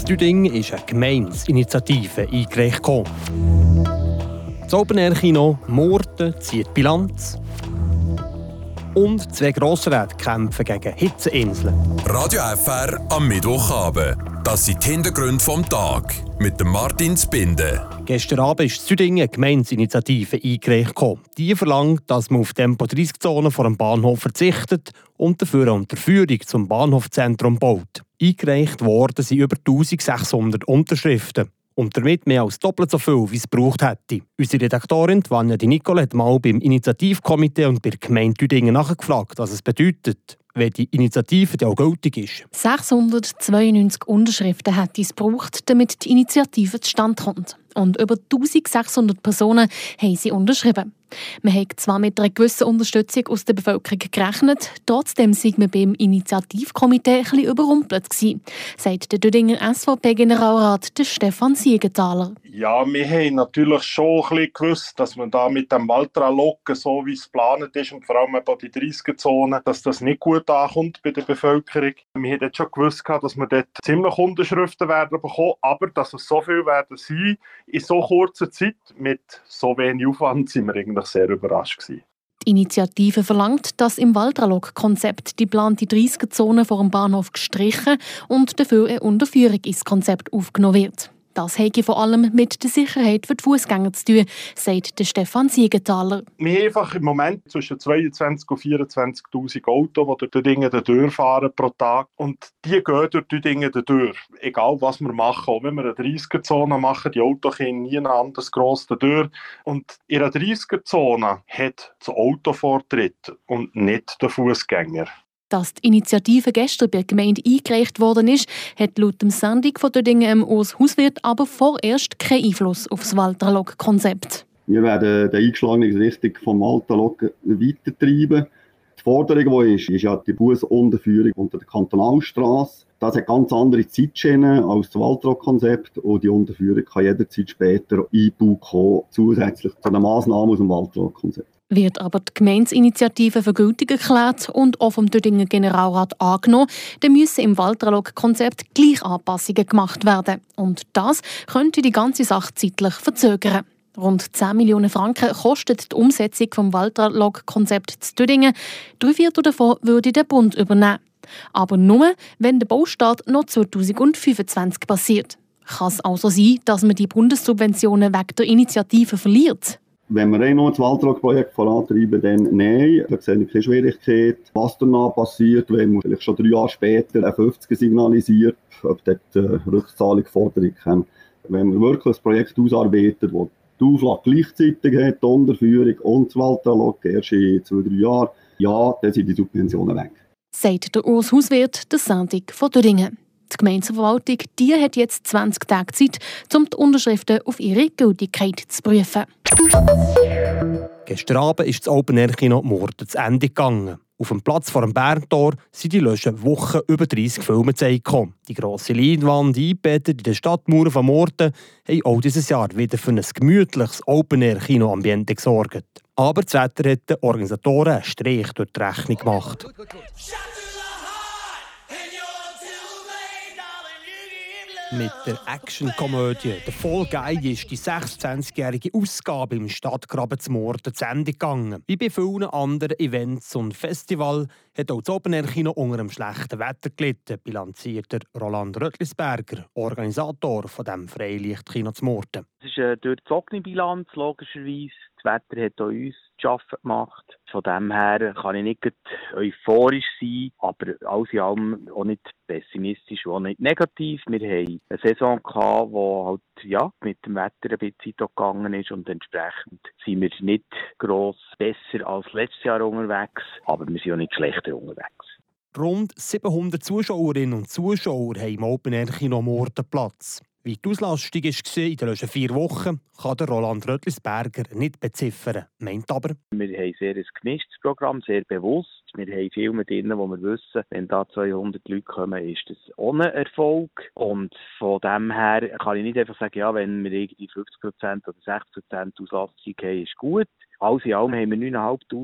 In Düdingen ist eine Gemeinsinitiative eingereicht. Das Open-Air-Kino Murten zieht Bilanz. Und 2 Grossräte kämpfen gegen Hitzeinseln. Radio FR am Mittwochabend. Das sind die Hintergründe vom Tag mit dem Martin Zbinden. Gestern Abend ist in Düdingen eine Gemeinsinitiative eingereicht. Die verlangt, dass man auf Tempo-30-Zonen vor dem Bahnhof verzichtet und dafür eine Unterführung zum Bahnhofzentrum baut. Eingereicht worden sind über 1600 Unterschriften. Und damit mehr als doppelt so viel, wie es gebraucht hätte. Unsere Redaktorin Vanja Di Nicolo hat mal beim Initiativkomitee und bei der Gemeinde Düdingen nachgefragt, was es bedeutet, wenn die Initiative auch gültig ist. 692 Unterschriften hat es gebraucht, damit die Initiative zustande kommt. Und über 1600 Personen haben sie unterschrieben. Man hat zwar mit einer gewissen Unterstützung aus der Bevölkerung gerechnet, trotzdem sind wir beim Initiativkomitee ein bisschen überrumpelt gewesen, sagt der Düdinger SVP-Generalrat Stefan Siegenthaler. Ja, wir haben natürlich schon ein bisschen gewusst, dass man da mit dem Waldralog, so wie es geplant ist, und vor allem bei die 30er-Zone, dass das nicht gut ankommt bei der Bevölkerung. Wir haben jetzt schon gewusst, dass wir dort ziemlich Unterschriften werden bekommen, aber dass es so viel werden sein, in so kurzer Zeit, mit so wenig Aufwand, sind wir eigentlich sehr überrascht gewesen. Die Initiative verlangt, dass im Waldralog-Konzept die geplante 30er-Zone vor dem Bahnhof gestrichen und dafür eine Unterführung ins Konzept aufgenommen wird. Das hat vor allem mit der Sicherheit für die Fußgänger zu tun, sagt der Stefan Siegenthaler. Wir haben einfach im Moment zwischen 22.000 und 24.000 Autos, die durch Düdingen durchfahren pro Tag. Und die gehen durch Düdingen durch. Egal was wir machen. Auch wenn wir eine 30er-Zone machen, die Autos gehen nie anders gross durch. Und in einer 30er-Zone hat das Auto Vortritt und nicht der Fußgänger. Dass die Initiative gestern bei der Gemeinde eingereicht worden ist, hat laut dem Sendung von Düdingen Urs Hauswirt aber vorerst keinen Einfluss auf das Waldralog-Konzept. Wir werden die eingeschlagene Richtung vom Waldralog weitertreiben. Die Forderung, die ist ja die Busunterführung unter der Kantonalstrasse. Das hat ganz andere Zeitschienen als das Waldralog-Konzept und die Unterführung kann jederzeit später eingebaut kommen, zusätzlich zu den Massnahmen aus dem Waldralog-Konzept. Wird aber die Gemeinsinitiative für gültig erklärt und auch vom Düdinger Generalrat angenommen, dann müssen im Waldralog-Konzept gleich Anpassungen gemacht werden. Und das könnte die ganze Sache zeitlich verzögern. Rund 10 Millionen Franken kostet die Umsetzung des Waldralog-Konzepts zu Düdingen. 3/4 davon würde der Bund übernehmen. Aber nur, wenn der Baustart noch 2025 passiert. Kann es also sein, dass man die Bundessubventionen wegen der Initiative verliert? Wenn wir noch das Waldralog-Projekt vorantreiben, dann nein. Da sehe ich keine Schwierigkeit. Was danach passiert, wenn man vielleicht schon 3 Jahre später eine 50er signalisiert, ob dort Rückzahlung Forderung kommt. Wenn man wirklich ein Projekt ausarbeitet, das die Auflage gleichzeitig hat, die Unterführung und das Waldralog, erst in 2-3 Jahren, ja, dann sind die Subventionen weg. Sagt der Urs Hauswirt, der Sendung von Düdingen. Die Gemeindeverwaltung die hat jetzt 20 Tage Zeit, um die Unterschriften auf ihre Gültigkeit zu prüfen. Gestern Abend ist das Open-Air-Kino Murten zu Ende gegangen. Auf dem Platz vor dem Berntor sind die letzten Wochen über 30 Filme gekommen. Die grosse Leinwand eingebettet in den Stadtmauern von Murten haben auch dieses Jahr wieder für ein gemütliches Open-Air-Kino-Ambiente gesorgt. Aber das Wetter hat den Organisatoren einen Strich durch die Rechnung gemacht. Mit der Action-Komödie «Der Fall Guy» ist die 26-jährige Ausgabe im Stadtgraben zu Murten zu Ende gegangen. Wie bei vielen anderen Events und Festivals hat auch das Open-Air-Kino unter dem schlechten Wetter gelitten, bilanziert der Roland Röttlisberger, Organisator von diesem Freilichtkino zu Murten. Es ist eine durchzogene Bilanz, logischerweise. Das Wetter hat auch uns zu arbeiten gemacht. Von dem her kann ich nicht euphorisch sein, aber alles in allem auch nicht pessimistisch und auch nicht negativ. Wir haben eine Saison gehabt, die halt, mit dem Wetter ein bisschen gegangen ist und entsprechend sind wir nicht gross besser als letztes Jahr unterwegs, aber wir sind auch nicht schlechter unterwegs. Rund 700 Zuschauerinnen und Zuschauer haben im Open-Air-Kino Murten Platz. Wie die Auslastung war in den letzten 4 Wochen, kann der Roland Röttlisberger nicht beziffern, meint aber: Wir haben sehr ein gemischtes Programm, sehr bewusst. Wir haben Filme drin, wo wir wissen, wenn da 200 Leute kommen, ist das ohne Erfolg. Und von dem her kann ich nicht einfach sagen, ja, wenn wir irgendwie 50% oder 60% Auslastung haben, ist gut. Alles in allem haben wir 9'500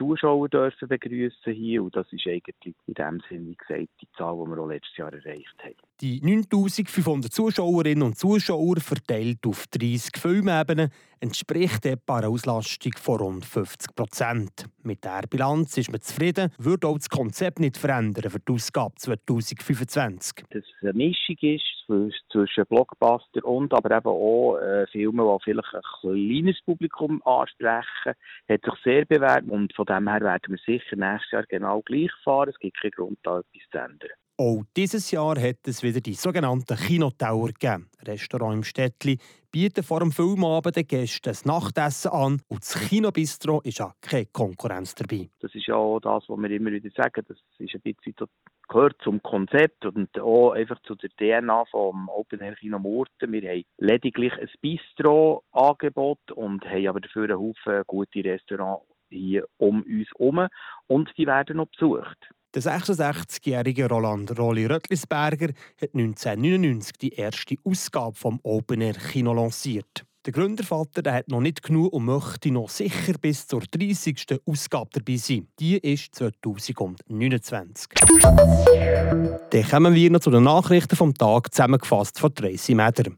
Zuschauer dürfen begrüßen hier. Und das ist eigentlich in dem Sinne, wie gesagt, die Zahl, die wir auch letztes Jahr erreicht haben. Die 9500 Zuschauerinnen und Zuschauer verteilt auf 30 Filmebenen entspricht etwa einer Auslastung von rund 50%. Mit dieser Bilanz ist man zufrieden, würde auch das Konzept nicht verändern für die Ausgabe 2025. Dass es eine Mischung ist zwischen Blockbuster und aber eben auch Filme, die vielleicht ein kleines Publikum ansprechen, hat sich sehr bewährt. Und von dem her werden wir sicher nächstes Jahr genau gleich fahren. Es gibt keinen Grund, da etwas zu ändern. Auch dieses Jahr hat es wieder die sogenannten Kinotower gegeben. Restaurants im Städtli bieten vor dem Filmabend den Gästen ein Nachtessen an und das Kinobistro ist ja keine Konkurrenz dabei. Das ist ja auch das, was wir immer wieder sagen. Das ist ein bisschen gehört zum Konzept und auch einfach zu der DNA vom Open Air Kino Murten. Wir haben lediglich ein Bistro-Angebot und haben aber dafür einen Haufen gute Restaurants hier um uns herum und die werden noch besucht. Der 66-jährige Roland Rolli Röttlisberger hat 1999 die erste Ausgabe vom Open Air Kino lanciert. Der Gründervater hat noch nicht genug und möchte noch sicher bis zur 30. Ausgabe dabei sein. Die ist 2029. Dann kommen wir noch zu den Nachrichten vom Tag, zusammengefasst von Tracy Meder.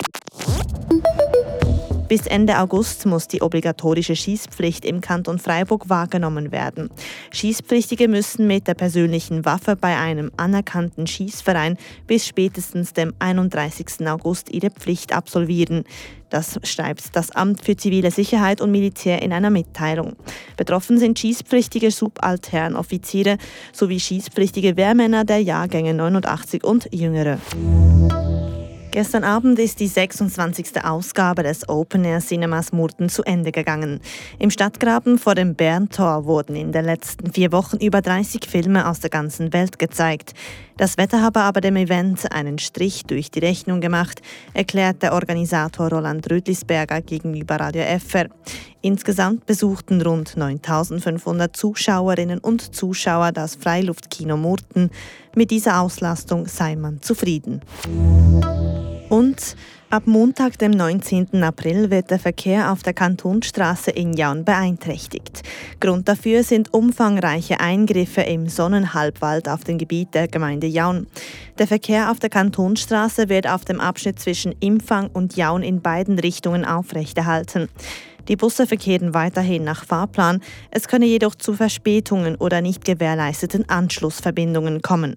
Bis Ende August muss die obligatorische Schießpflicht im Kanton Freiburg wahrgenommen werden. Schießpflichtige müssen mit der persönlichen Waffe bei einem anerkannten Schießverein bis spätestens dem 31. August ihre Pflicht absolvieren. Das schreibt das Amt für zivile Sicherheit und Militär in einer Mitteilung. Betroffen sind schießpflichtige Subalternoffiziere sowie schießpflichtige Wehrmänner der Jahrgänge 89 und Jüngere. Gestern Abend ist die 26. Ausgabe des Open Air Cinemas Murten zu Ende gegangen. Im Stadtgraben vor dem Berntor wurden in den letzten 4 Wochen über 30 Filme aus der ganzen Welt gezeigt. Das Wetter habe aber dem Event einen Strich durch die Rechnung gemacht, erklärt der Organisator Roland Röttlisberger gegenüber Radio FR. Insgesamt besuchten rund 9.500 Zuschauerinnen und Zuschauer das Freiluftkino Murten. Mit dieser Auslastung sei man zufrieden. Und ab Montag, dem 19. April, wird der Verkehr auf der Kantonsstraße in Jaun beeinträchtigt. Grund dafür sind umfangreiche Eingriffe im Sonnenhalbwald auf dem Gebiet der Gemeinde Jaun. Der Verkehr auf der Kantonsstraße wird auf dem Abschnitt zwischen Impfang und Jaun in beiden Richtungen aufrechterhalten. Die Busse verkehren weiterhin nach Fahrplan. Es könne jedoch zu Verspätungen oder nicht gewährleisteten Anschlussverbindungen kommen.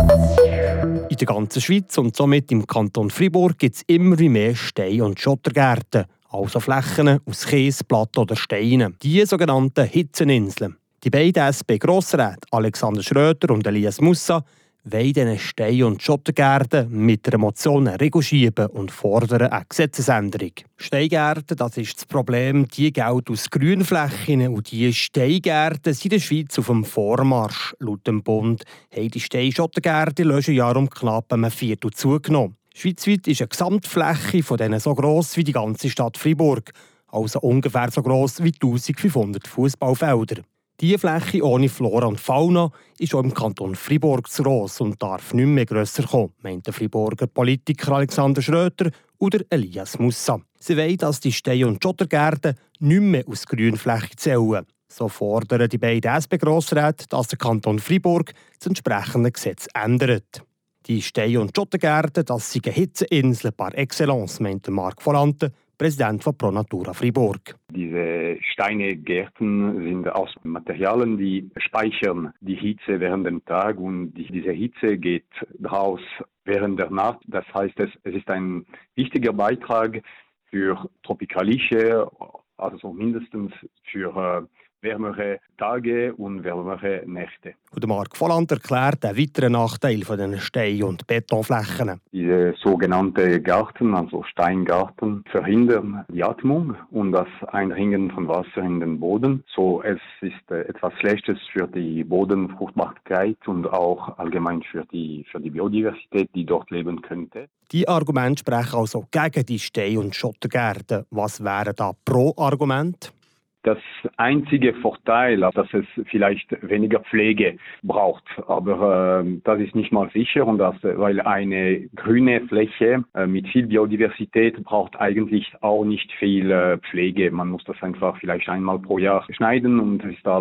In der ganzen Schweiz und somit im Kanton Freiburg gibt es immer mehr Stein- und Schottergärten, also Flächen aus Kies, Platten oder Steinen. Die sogenannten Hitzeninseln. Die beiden SP-Grossräte Alexander Schröter und Elias Mussa wollen diesen Stein- und Schottergärten mit einer Motion eine Regel schieben und fordern eine Gesetzesänderung. Steingärten, das ist das Problem, die gelten aus Grünflächen und die Steingärten sind in der Schweiz auf dem Vormarsch. Laut dem Bund haben die Stein-Schottergärten in den letzten Jahren um knapp ein Viertel zugenommen. Schweizweit ist eine Gesamtfläche von denen so gross wie die ganze Stadt Freiburg, also ungefähr so gross wie 1500 Fußballfelder. Diese Fläche ohne Flora und Fauna ist auch im Kanton Freiburg zu gross und darf nicht mehr grösser kommen, meint der Freiburger Politiker Alexander Schröter oder Elias Mussa. Sie wollen, dass die Stein- und Schottergärten nicht mehr aus Grünfläche zählen. So fordern die beiden SP-Grossräte, dass der Kanton Freiburg das entsprechende Gesetz ändert. Die Stein- und Schottergärten, das sind Hitzeinseln par excellence, meint Marc Volante, Präsident von Pro Natura Freiburg. Diese Steingärten sind aus Materialien, die speichern die Hitze während dem Tag und diese Hitze geht raus während der Nacht. Das heißt, es ist ein wichtiger Beitrag für tropikalische, also mindestens für wärmere Tage und wärmere Nächte. Und Marc Volland erklärt einen weiteren Nachteil von den Stein- und Betonflächen. Diese sogenannten Garten, also Steingarten, verhindern die Atmung und das Eindringen von Wasser in den Boden. So, es ist etwas Schlechtes für die Bodenfruchtbarkeit und auch allgemein für die Biodiversität, die dort leben könnte. Die Argumente sprechen also gegen die Stein- und Schottergärten. Was wäre da pro Argument? Das einzige Vorteil, dass es vielleicht weniger Pflege braucht, aber das ist nicht mal sicher und weil eine grüne Fläche mit viel Biodiversität braucht eigentlich auch nicht viel Pflege. Man muss das einfach vielleicht einmal pro Jahr schneiden und das ist alles.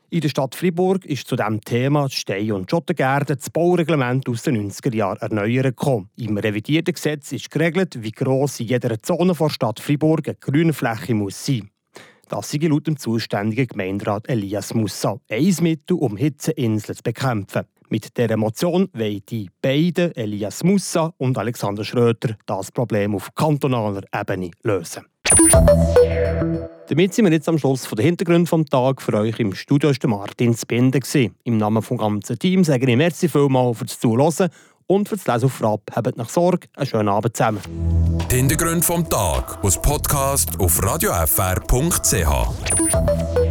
In der Stadt Freiburg ist zu diesem Thema die Stein- und Schottengärten das Baureglement aus den 90er Jahren erneuert gekommen. Im revidierten Gesetz ist geregelt, wie gross in jeder Zone der Stadt Freiburg eine Grünfläche muss sein. Das sei laut dem zuständigen Gemeinderat Elias Mussa ein Mittel, um Hitzeinseln zu bekämpfen. Mit dieser Motion wollen die beiden, Elias Mussa und Alexander Schröter, das Problem auf kantonaler Ebene lösen. Damit sind wir jetzt am Schluss von den Hintergründen vom Tag. Für euch im Studio war der Martin Spinde. Im Namen des ganzen Teams sage ich merci vielmals fürs Zuhören und fürs Lesen auf Frapp. Habt nach Sorge, einen schönen Abend zusammen. Die Hintergründe vom Tag als Podcast auf radiofr.ch.